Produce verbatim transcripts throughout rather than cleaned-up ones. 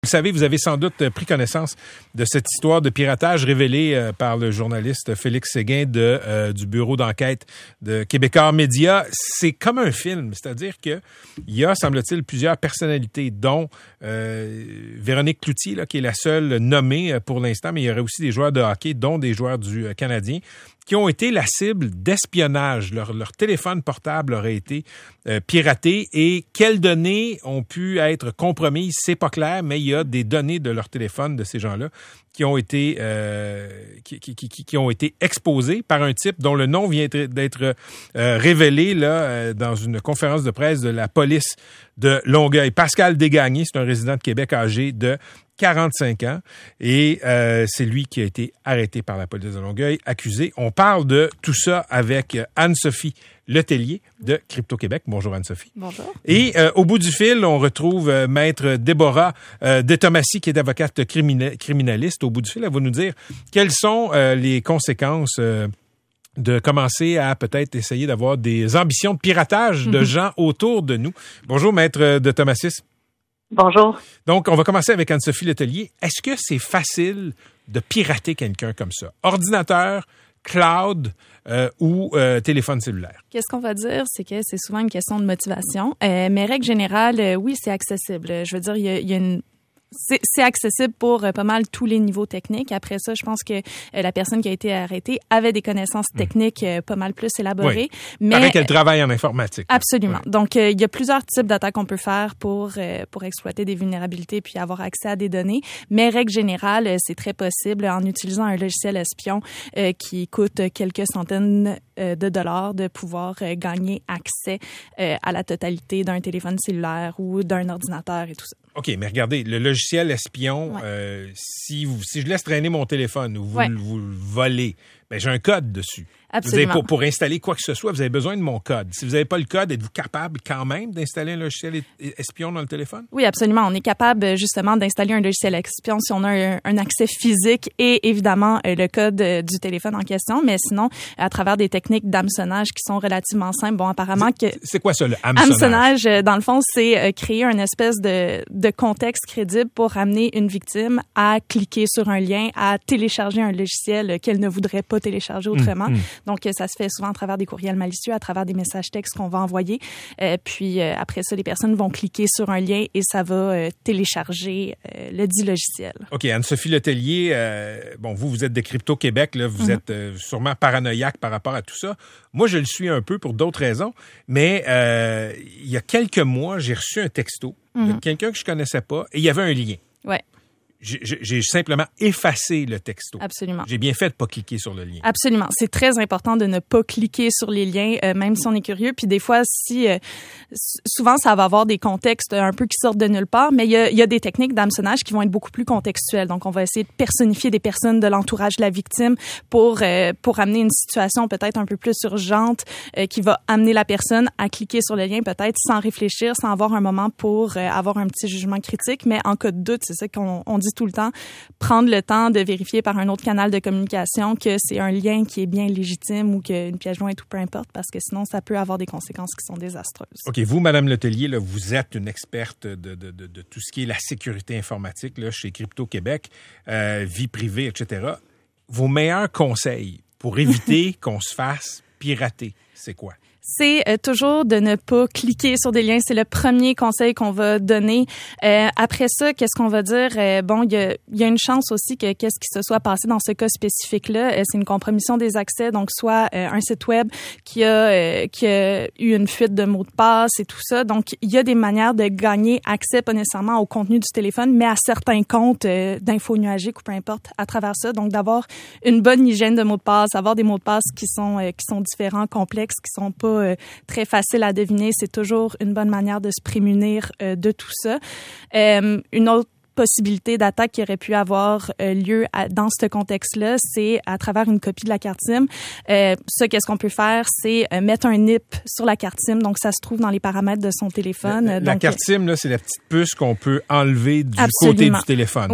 Vous savez, vous avez sans doute pris connaissance de cette histoire de piratage révélée euh, par le journaliste Félix Séguin de, euh, du bureau d'enquête de Québecor Média. C'est comme un film, c'est-à-dire que il y a, semble-t-il, plusieurs personnalités, dont euh, Véronique Cloutier, là, qui est la seule nommée pour l'instant, mais il y aurait aussi des joueurs de hockey, dont des joueurs du euh, Canadien, qui ont été la cible d'espionnage. Leur, leur téléphone portable aurait été euh, piraté et quelles données ont pu être compromises, c'est pas clair, mais il y a des données de leur téléphone de ces gens-là qui ont été euh, qui, qui, qui, qui ont été exposées par un type dont le nom vient d'être euh, révélé là euh, dans une conférence de presse de la police de Longueuil. Pascal Desgagnés, c'est un résident de Québec âgé de quarante-cinq ans et euh, c'est lui qui a été arrêté par la police de Longueuil, accusé. On parle de tout ça avec Anne-Sophie Letellier de Crypto-Québec. Bonjour Anne-Sophie. Bonjour. Et euh, au bout du fil, on retrouve euh, Maître Déborah euh, Detomassi, qui est avocate crimina- criminaliste. Au bout du fil, elle va nous dire quelles sont euh, les conséquences euh, de commencer à peut-être essayer d'avoir des ambitions de piratage de gens autour de nous. Bonjour Maître Detomassi. Bonjour. Donc, on va commencer avec Anne-Sophie Letellier. Est-ce que c'est facile de pirater quelqu'un comme ça? Ordinateur, cloud euh, ou euh, téléphone cellulaire? Qu'est-ce qu'on va dire, c'est que c'est souvent une question de motivation. Euh, mais règle générale, euh, oui, c'est accessible. Je veux dire, il y a, il y a une... C'est, c'est accessible pour euh, pas mal tous les niveaux techniques. Après ça, je pense que euh, la personne qui a été arrêtée avait des connaissances techniques euh, pas mal plus élaborées. Oui. Mais Paraît qu'elle travaille en informatique. Absolument. Oui. Donc, euh, il y a plusieurs types d'attaques qu'on peut faire pour euh, pour exploiter des vulnérabilités puis avoir accès à des données. Mais règle générale, euh, c'est très possible en utilisant un logiciel espion euh, qui coûte quelques centaines euh, de dollars de pouvoir euh, gagner accès euh, à la totalité d'un téléphone cellulaire ou d'un ordinateur et tout ça. OK, mais regardez, le logiciel espion, ouais. euh, si vous, si je laisse traîner mon téléphone ou vous, ouais. vous le volez, ben j'ai un code dessus. Absolument. Vous avez, pour, pour installer quoi que ce soit, vous avez besoin de mon code. Si vous n'avez pas le code, êtes-vous capable quand même d'installer un logiciel espion dans le téléphone? Oui, absolument. On est capable justement d'installer un logiciel espion si on a un, un accès physique et évidemment le code du téléphone en question. Mais sinon, à travers des techniques d'hameçonnage qui sont relativement simples. Bon, apparemment que... C'est quoi ça, le hameçonnage? Hameçonnage, dans le fond, c'est créer une espèce de, de contexte crédible pour amener une victime à cliquer sur un lien, à télécharger un logiciel qu'elle ne voudrait pas télécharger autrement. Mmh, mmh. Donc, ça se fait souvent à travers des courriels malicieux, à travers des messages textes qu'on va envoyer. Euh, puis, euh, après ça, les personnes vont cliquer sur un lien et ça va euh, télécharger euh, le dit logiciel. OK. Anne-Sophie Letellier, euh, bon, vous, vous êtes de Crypto-Québec, là, vous mm-hmm. êtes euh, sûrement paranoïaque par rapport à tout ça. Moi, je le suis un peu pour d'autres raisons, mais euh, il y a quelques mois, j'ai reçu un texto mm-hmm. de quelqu'un que je connaissais pas et il y avait un lien. Ouais. J'ai, j'ai simplement effacé le texto. Absolument. J'ai bien fait de pas cliquer sur le lien. Absolument. C'est très important de ne pas cliquer sur les liens, euh, même si on est curieux. Puis des fois, si euh, souvent, ça va avoir des contextes un peu qui sortent de nulle part, mais il y a, il y a des techniques d'hameçonnage qui vont être beaucoup plus contextuelles. Donc, on va essayer de personnifier des personnes de l'entourage de la victime pour euh, pour amener une situation peut-être un peu plus urgente euh, qui va amener la personne à cliquer sur le lien peut-être sans réfléchir, sans avoir un moment pour euh, avoir un petit jugement critique. Mais en cas de doute, c'est ça qu'on on dit tout le temps, prendre le temps de vérifier par un autre canal de communication que c'est un lien qui est bien légitime ou qu'une pièce jointe ou peu importe, parce que sinon, ça peut avoir des conséquences qui sont désastreuses. OK. Vous, Mme Letellier, là, vous êtes une experte de, de, de, de tout ce qui est la sécurité informatique là, chez Crypto-Québec, euh, vie privée, et cetera. Vos meilleurs conseils pour éviter qu'on se fasse pirater, c'est quoi? C'est euh, toujours de ne pas cliquer sur des liens. C'est le premier conseil qu'on va donner. Euh, après ça, qu'est-ce qu'on va dire? Euh, bon, il y a, y a une chance aussi que qu'est-ce qui se soit passé dans ce cas spécifique-là, euh, c'est une compromission des accès. Donc, soit euh, un site web qui a, euh, qui a eu une fuite de mots de passe et tout ça. Donc, il y a des manières de gagner accès, pas nécessairement au contenu du téléphone, mais à certains comptes euh, d'infos nuagiques ou peu importe à travers ça. Donc, d'avoir une bonne hygiène de mots de passe, avoir des mots de passe qui sont euh, qui sont différents, complexes, qui sont pas Euh, très facile à deviner. C'est toujours une bonne manière de se prémunir euh, de tout ça. Euh, une autre possibilité d'attaque qui aurait pu avoir euh, lieu à, dans ce contexte-là, c'est à travers une copie de la carte SIM. Euh, ça, qu'est-ce qu'on peut faire? C'est euh, mettre un N I P sur la carte SIM. Donc, ça se trouve dans les paramètres de son téléphone. La, la donc, carte SIM, là, c'est la petite puce qu'on peut enlever du absolument. Côté du téléphone. Ouais.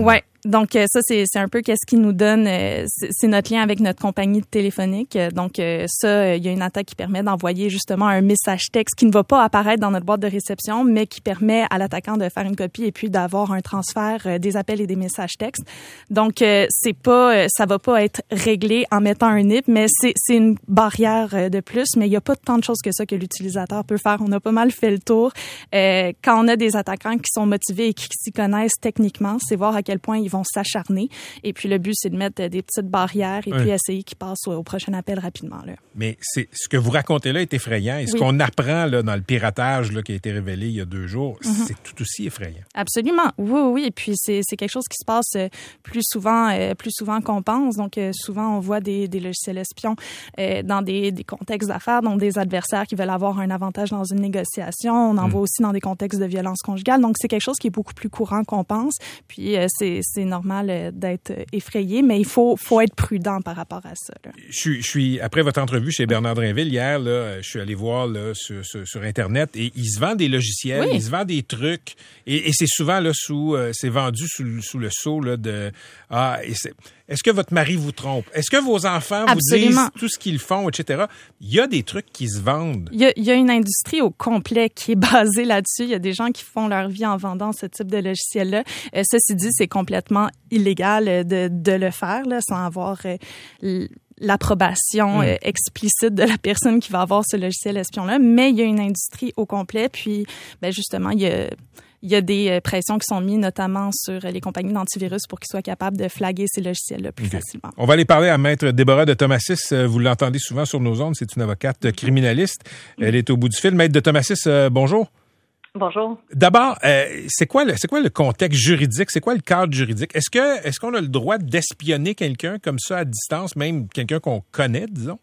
Donc, ça, c'est, c'est un peu qu'est-ce qui nous donne, c'est, c'est notre lien avec notre compagnie téléphonique. Donc, ça, il y a une attaque qui permet d'envoyer justement un message texte qui ne va pas apparaître dans notre boîte de réception, mais qui permet à l'attaquant de faire une copie et puis d'avoir un transfert des appels et des messages textes. Donc, c'est pas, ça va pas être réglé en mettant un N I P, mais c'est, c'est une barrière de plus. Mais il y a pas tant de choses que ça que l'utilisateur peut faire. On a pas mal fait le tour. Euh, quand on a des attaquants qui sont motivés et qui s'y connaissent techniquement, c'est voir à quel point ils vont s'acharner. Et puis, le but, c'est de mettre des petites barrières et oui. puis essayer qu'ils passent au, au prochain appel rapidement. Là. Mais c'est, ce que vous racontez là est effrayant. Et ce oui. qu'on apprend là, dans le piratage là, qui a été révélé il y a deux jours, mm-hmm. c'est tout aussi effrayant. Absolument. Oui, oui. Et puis, c'est, c'est quelque chose qui se passe plus souvent, euh, plus souvent qu'on pense. Donc, euh, souvent, on voit des, des logiciels espions euh, dans des, des contextes d'affaires, donc des adversaires qui veulent avoir un avantage dans une négociation. On en mm. voit aussi dans des contextes de violence conjugale. Donc, c'est quelque chose qui est beaucoup plus courant qu'on pense. Puis, euh, c'est, c'est normal euh, d'être effrayé, mais il faut, faut être prudent par rapport à ça. Là. Je suis, je suis, après votre entrevue chez Bernard Drinville hier, là, je suis allé voir là, sur, sur, sur Internet et il se vend des logiciels, oui. il se vend des trucs et, et c'est souvent là, sous, euh, c'est vendu sous, sous le sceau là, de ah, et c'est, est-ce que votre mari vous trompe? Est-ce que vos enfants Absolument. vous disent tout ce qu'ils font, et cetera? Il y a des trucs qui se vendent. Il y a, il y a une industrie au complet qui est basée là-dessus. Il y a des gens qui font leur vie en vendant ce type de logiciel-là. Euh, ceci dit, c'est complètement illégal de, de le faire là, sans avoir euh, l'approbation mmh. euh, explicite de la personne qui va avoir ce logiciel espion-là. Mais il y a une industrie au complet. Puis, ben justement, il y a... Il y a des pressions qui sont mises notamment sur les compagnies d'antivirus pour qu'ils soient capables de flaguer ces logiciels-là plus okay. facilement. On va aller parler à Maître Déborah de Thomasis. Vous l'entendez souvent sur nos ondes. C'est une avocate criminaliste. Elle est au bout du fil. Maître de Thomasis, euh, bonjour. Bonjour. D'abord, euh, c'est quoi le c'est quoi le contexte juridique? C'est quoi le cadre juridique? Est-ce que est-ce qu'on a le droit d'espionner quelqu'un comme ça à distance, même quelqu'un qu'on connaît, disons?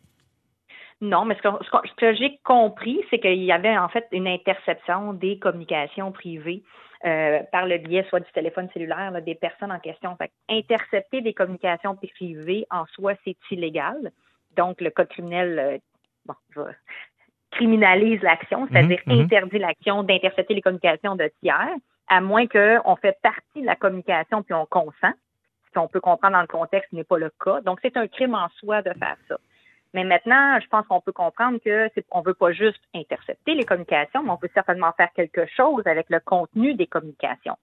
Non, mais ce que, ce que j'ai compris, c'est qu'il y avait en fait une interception des communications privées euh, par le biais soit du téléphone cellulaire là, des personnes en question. Fait intercepter des communications privées en soi, c'est illégal. Donc, le code criminel euh, bon, va, criminalise l'action, c'est-à-dire mmh, interdit mmh. l'action d'intercepter les communications de tiers, à moins qu'on fait partie de la communication puis on consent. Ce qu'on peut comprendre dans le contexte n'est pas le cas. Donc, c'est un crime en soi de faire ça. Mais maintenant, je pense qu'on peut comprendre que c'est, on veut pas juste intercepter les communications, mais on veut certainement faire quelque chose avec le contenu des communications.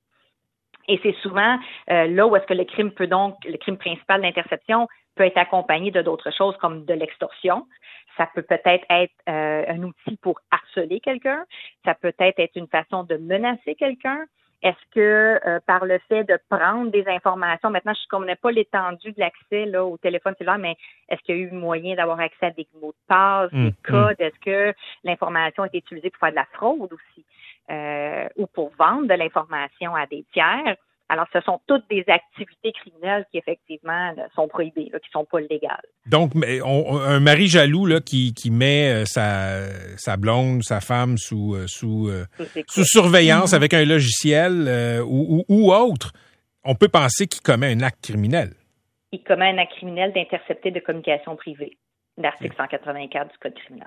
Et c'est souvent euh, là où est-ce que le crime peut donc, le crime principal d'interception peut être accompagné de d'autres choses comme de l'extorsion. Ça peut peut-être être euh, un outil pour harceler quelqu'un. Ça peut être être une façon de menacer quelqu'un. Est-ce que euh, par le fait de prendre des informations, maintenant je ne connais pas l'étendue de l'accès là au téléphone cellulaire, mais est-ce qu'il y a eu moyen d'avoir accès à des mots de passe, mmh, des codes? Mmh. Est-ce que l'information a été utilisée pour faire de la fraude aussi euh, ou pour vendre de l'information à des tiers? Alors, ce sont toutes des activités criminelles qui, effectivement, là, sont prohibées, là, qui sont pas légales. Donc, on, un mari jaloux là, qui, qui met sa, sa blonde, sa femme sous, sous, sous surveillance mm-hmm. avec un logiciel euh, ou, ou, ou autre, on peut penser qu'il commet un acte criminel. Il commet un acte criminel d'intercepter de communications privées, l'article cent quatre-vingt-quatre du Code criminel.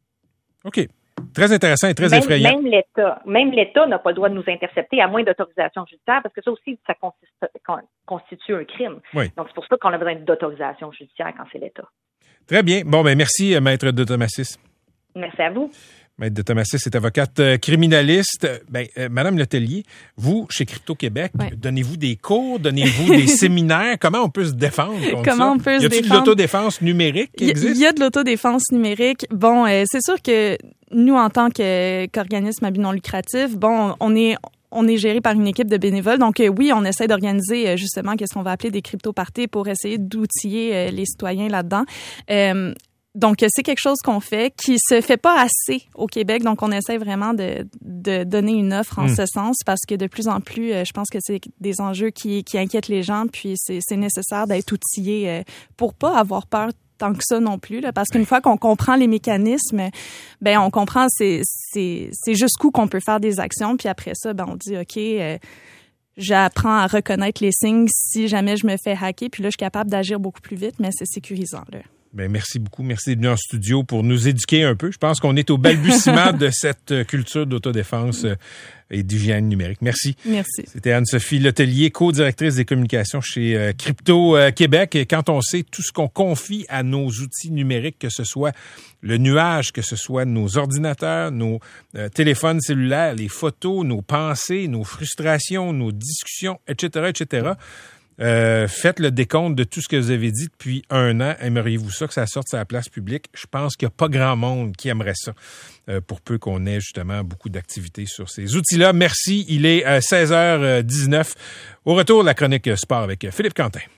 OK. Très intéressant et très même, effrayant. Même l'État, même l'État n'a pas le droit de nous intercepter à moins d'autorisation judiciaire parce que ça aussi, ça constitue un crime. Oui. Donc, c'est pour ça qu'on a besoin d'autorisation judiciaire quand c'est l'État. Très bien. Bon, ben merci, Maître de Thomasis. Merci à vous. Maître de Thomasis est avocate criminaliste. Ben, euh, Madame Letellier, vous, chez Crypto-Québec, ouais. donnez-vous des cours, donnez-vous des séminaires? Comment on peut se défendre contre Comment ça? on peut se défendre? Y a-t-il de l'autodéfense numérique qui existe? Il y a de l'autodéfense numérique. Bon, euh, c'est sûr que nous, en tant que, qu'organisme à but non lucratif, bon, on est... On est géré par une équipe de bénévoles. Donc, euh, oui, on essaie d'organiser euh, justement qu'est-ce qu'on va appeler des crypto-parties pour essayer d'outiller euh, les citoyens là-dedans. Euh, Donc, c'est quelque chose qu'on fait qui se fait pas assez au Québec. Donc, on essaie vraiment de, de donner une offre en mmh. ce sens parce que de plus en plus, je pense que c'est des enjeux qui, qui inquiètent les gens. Puis, c'est, c'est nécessaire d'être outillé pour pas avoir peur tant que ça non plus. Là, parce qu'une fois qu'on comprend les mécanismes, ben on comprend c'est, c'est, c'est jusqu'où qu'on peut faire des actions. Puis après ça, ben on dit, OK... Euh, j'apprends à reconnaître les signes si jamais je me fais hacker. Puis là, je suis capable d'agir beaucoup plus vite, mais c'est sécurisant, là. Ben, merci beaucoup. Merci d'être venu en studio pour nous éduquer un peu. Je pense qu'on est au balbutiement de cette culture d'autodéfense et d'hygiène numérique. Merci. Merci. C'était Anne-Sophie Letellier, co-directrice des communications chez Crypto Québec. Et quand on sait tout ce qu'on confie à nos outils numériques, que ce soit le nuage, que ce soit nos ordinateurs, nos euh, téléphones cellulaires, les photos, nos pensées, nos frustrations, nos discussions, et cetera, et cetera, Euh, faites le décompte de tout ce que vous avez dit depuis un an. Aimeriez-vous ça, que ça sorte sur la place publique? Je pense qu'il n'y a pas grand monde qui aimerait ça, euh, pour peu qu'on ait justement beaucoup d'activités sur ces outils-là. Merci. Il est euh, seize heures dix-neuf. Au retour, la chronique sport avec Philippe Quentin.